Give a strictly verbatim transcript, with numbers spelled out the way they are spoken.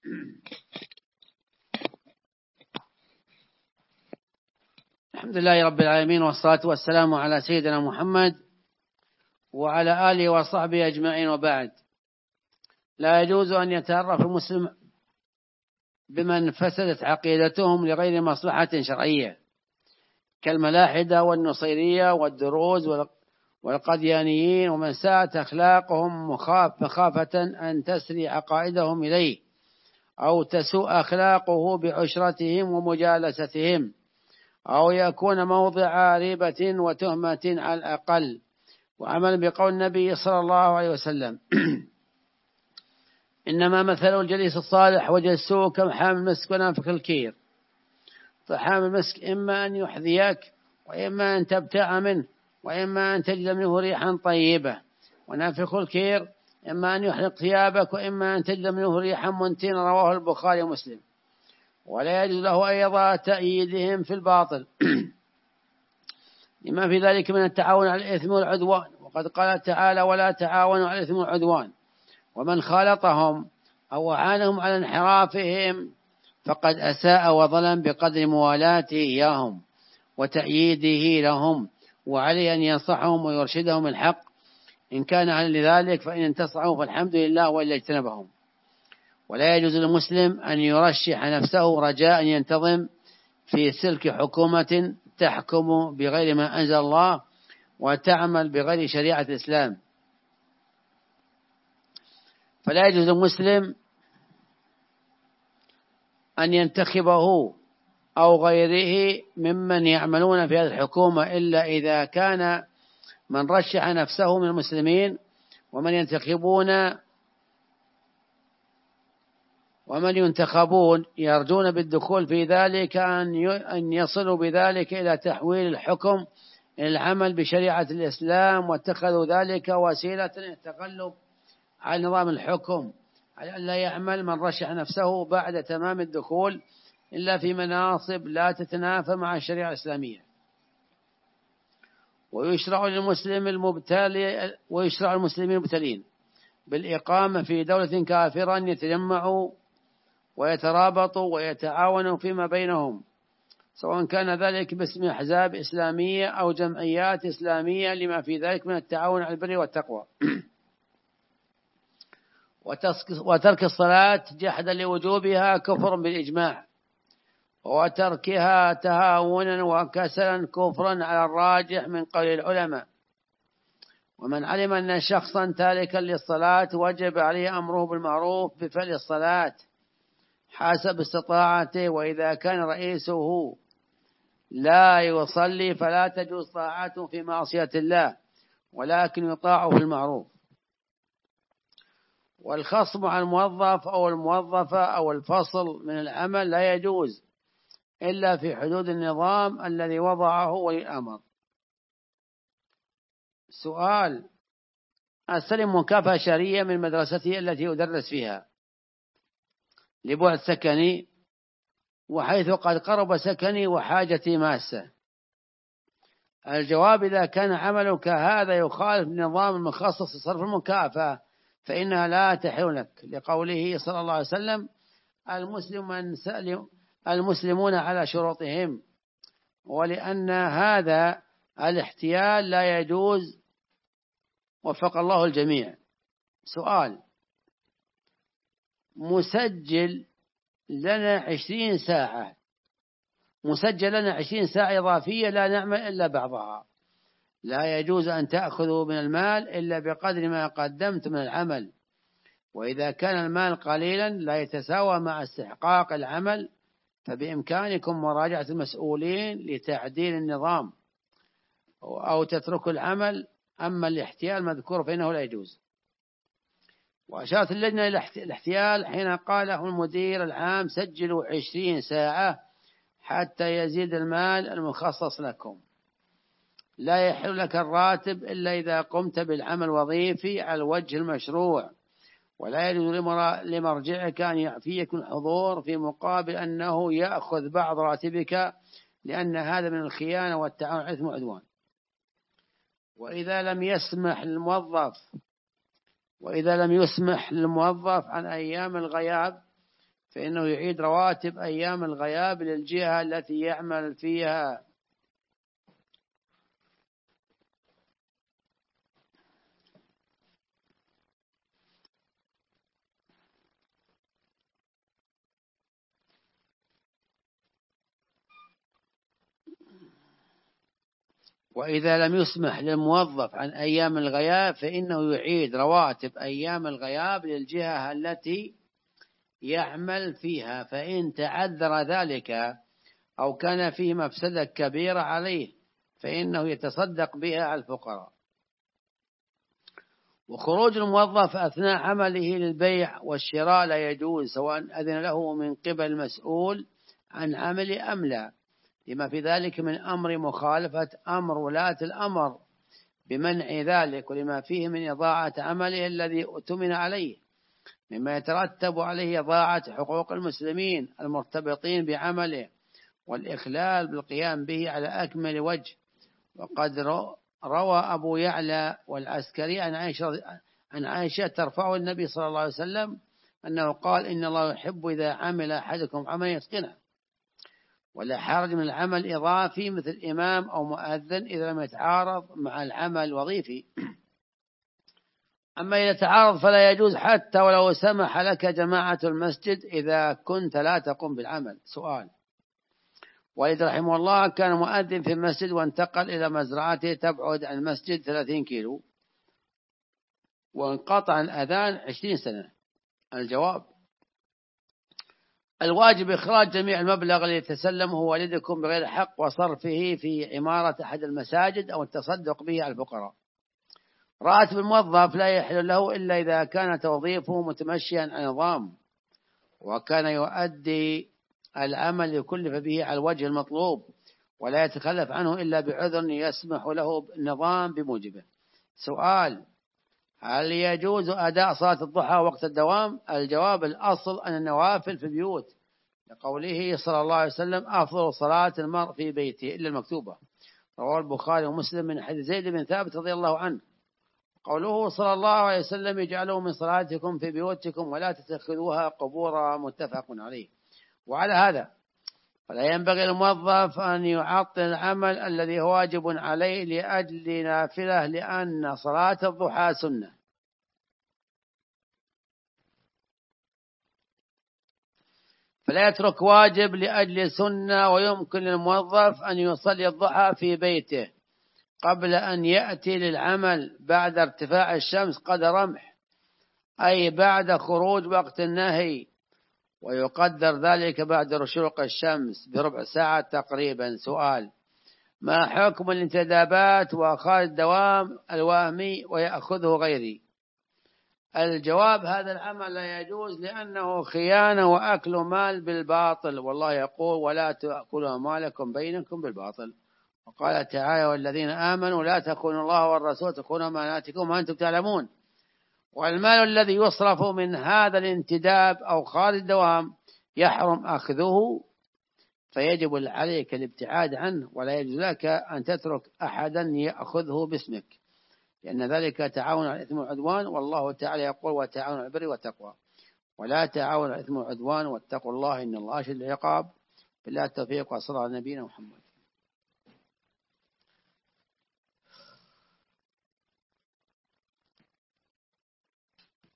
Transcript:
الحمد لله رب العالمين، والصلاة والسلام على سيدنا محمد وعلى آله وصحبه أجمعين، وبعد. لا يجوز أن يتعرف المسلم بمن فسدت عقيدتهم لغير مصلحة شرعية كالملاحدة والنصيرية والدروز والقديانيين، ومن ساءت أخلاقهم مخاف مخافة أن تسري عقائدهم إليه أو تسوء أخلاقه بعشرتهم ومجالستهم، أو يكون موضع ريبة وتهمة على الأقل. وعمل بقول النبي صلى الله عليه وسلم: إنما مثل الجليس الصالح وجلسه كمحامل المسك ونافخ الكير. فحامل المسك إما أن يحذيك، وإما أن تبتاع منه، وإما أن تجد منه ريحا طيبة. ونافخ الكير إما أن يحرق ثيابك، وإما أن تجد منه ريحا منتنة. رواه البخاري ومسلم. ولا يجوز له أيضا تأييدهم في الباطل لما في ذلك من التعاون على الإثم والعدوان، وقد قال تعالى: ولا تعاونوا على الإثم والعدوان. ومن خالطهم أو أعانهم على انحرافهم فقد أساء وظلم بقدر موالاته إياهم وتأييده لهم، وعليه أن ينصحهم ويرشدهم الحق إن كان على ذلك، فإن انتصحوا فالحمد لله، وإلا اجتنبهم. ولا يجوز للمسلم أن يرشح نفسه رجاء ينتظم في سلك حكومة تحكم بغير ما أنزل الله وتعمل بغير شريعة الإسلام. فلا يجوز للمسلم أن ينتخبه أو غيره ممن يعملون في هذه الحكومة إلا إذا كان من رشح نفسه من المسلمين، ومن ينتخبون ومن ينتخبون يرجون بالدخول في ذلك أن يصلوا بذلك إلى تحويل الحكم إلى العمل بشريعة الإسلام، واتخذوا ذلك وسيلة للتغلب على نظام الحكم، على أن لا يعمل من رشح نفسه بعد تمام الدخول إلا في مناصب لا تتنافى مع الشريعة الإسلامية. ويشرع للمسلم المبتلي ويشرع المسلمين المبتلين بالإقامة في دولة كافرة أن يتجمعوا ويترابطوا ويتعاونوا فيما بينهم، سواء كان ذلك باسم أحزاب إسلامية أو جمعيات إسلامية، لما في ذلك من التعاون على البر والتقوى. وترك الصلاة جحدا لوجوبها كفر بالإجماع، وتركها تهاونا وكسلا كفرا على الراجح من قول العلماء. ومن علم أن شخصا تاركا للصلاة وجب عليه أمره بالمعروف بفعل الصلاة حسب استطاعته، وإذا كان رئيسه لا يصلي فلا تجوز طاعته في معصية الله، ولكن يطاع في المعروف. والخصم على الموظف أو الموظفة أو الفصل من العمل لا يجوز إلا في حدود النظام الذي وضعه ولي الأمر. سؤال: أستلم مكافأة شهرية من مدرستي التي أدرس فيها لبعد سكني، وحيث قد قرب سكني وحاجتي ماسة. الجواب: إذا كان عملك هذا يخالف النظام المخصص لصرف المكافأة فإنها لا تحل لك، لقوله صلى الله عليه وسلم: المسلم من سلم المسلمون على شروطهم. ولأن هذا الاحتيال لا يجوز، وفق الله الجميع. سؤال: مسجل لنا عشرين ساعة مسجل لنا عشرين ساعة إضافية لا نعمل إلا بعضها، لا يجوز أن تأخذوا من المال إلا بقدر ما قدمت من العمل، وإذا كان المال قليلا لا يتساوى مع استحقاق العمل فبإمكانكم مراجعة المسؤولين لتعديل النظام أو تتركوا العمل. أما الاحتيال المذكور فإنه لا يجوز. وأشارت اللجنة إلى الاحتيال حين قاله المدير العام: سجلوا عشرين ساعة حتى يزيد المال المخصص لكم. لا يحل لك الراتب إلا إذا قمت بالعمل الوظيفي على الوجه المشروع، ولا يجوز لمرجعك أن يعفيك الحضور في مقابل أنه يأخذ بعض راتبك، لأن هذا من الخيانة والتعاون على الإثم والعدوان. وإذا لم يسمح الموظف وإذا لم يسمح للموظف عن أيام الغياب فإنه يعيد رواتب أيام الغياب للجهة التي يعمل فيها. وإذا لم يسمح للموظف عن أيام الغياب فإنه يعيد رواتب أيام الغياب للجهة التي يعمل فيها، فإن تعذر ذلك أو كان فيه مفسدة كبيرة عليه فإنه يتصدق بها على الفقراء. وخروج الموظف أثناء عمله للبيع والشراء لا يجوز، سواء أذن له من قبل المسؤول عن عمل أم لا، لما في ذلك من أمر مخالفة أمر ولاة الأمر بمنع ذلك، ولما فيه من إضاعة عمله الذي أؤتمن عليه، مما يترتب عليه إضاعة حقوق المسلمين المرتبطين بعمله والإخلال بالقيام به على أكمل وجه. وقد روى أبو يعلى والعسكري عن عائشة, عن عائشة ترفعه النبي صلى الله عليه وسلم أنه قال: إن الله يحب إذا عمل أحدكم عملا يتقنه، ولا حرج من العمل الإضافي مثل إمام أو مؤذن إذا لم يتعارض مع العمل الوظيفي. أما إذا تعارض فلا يجوز حتى ولو سمح لك جماعة المسجد إذا كنت لا تقوم بالعمل. سؤال: والد رحمه الله كان مؤذن في المسجد وانتقل إلى مزرعته تبعد عن المسجد ثلاثين كيلو وانقطع الأذان عشرين سنة. الجواب: الواجب إخراج جميع المبلغ الذي يتسلمه والدكم بغير حق وصرفه في عمارة أحد المساجد أو التصدق به على الفقراء. راتب الموظف لا يحل له إلا إذا كان توظيفه متمشيا عن نظام وكان يؤدي العمل يكلف به على الوجه المطلوب ولا يتخلف عنه إلا بعذر يسمح له النظام بموجبه. سؤال: هل يجوز أداء صلاة الضحى وقت الدوام؟ الجواب: الأصل أن النوافل في البيوت، لقوله صلى الله عليه وسلم: أفضل صلاة المرء في بيته إلا المكتوبة. رواه البخاري ومسلم من حديث زيد بن ثابت رضي الله عنه. قوله صلى الله عليه وسلم: اجعلوا من صلاتكم في بيوتكم ولا تتخذوها قبورا، متفق عليه. وعلى هذا فلا ينبغي الموظف أن يعطل العمل الذي هو واجب عليه لأجل نافلة، لأن صلاة الضحى سنة. فلا يترك واجب لأجل سنة، ويمكن للموظف أن يصلي الضحى في بيته قبل أن يأتي للعمل بعد ارتفاع الشمس قدر رمح، أي بعد خروج وقت النهي، ويقدر ذلك بعد رشوق الشمس بربع ساعة تقريبا. سؤال: ما حكم الانتدابات وأخذ الدوام الوهمي ويأخذه غيري؟ الجواب: هذا العمل لا يجوز لأنه خيانة وأكل مال بالباطل، والله يقول: ولا تأكلوا أموالكم بينكم بالباطل. وقال تعالى: والذين آمنوا لا تخونوا الله والرسول تخونوا أماناتكم وأنتم تعلمون. والمال الذي يصرف من هذا الانتداب أو خارج الدوام يحرم أخذه، فيجب عليك الابتعاد عنه، ولا يجوز لك أن تترك أحدا يأخذه باسمك، لأن ذلك تعاون على الإثم والعدوان، والله تعالى يقول: وتعاون على البر والتقوى ولا تعاون على الإثم والعدوان واتقوا الله إن الله شديد العقاب. بالله التوفيق، وصلى على نبينا محمد.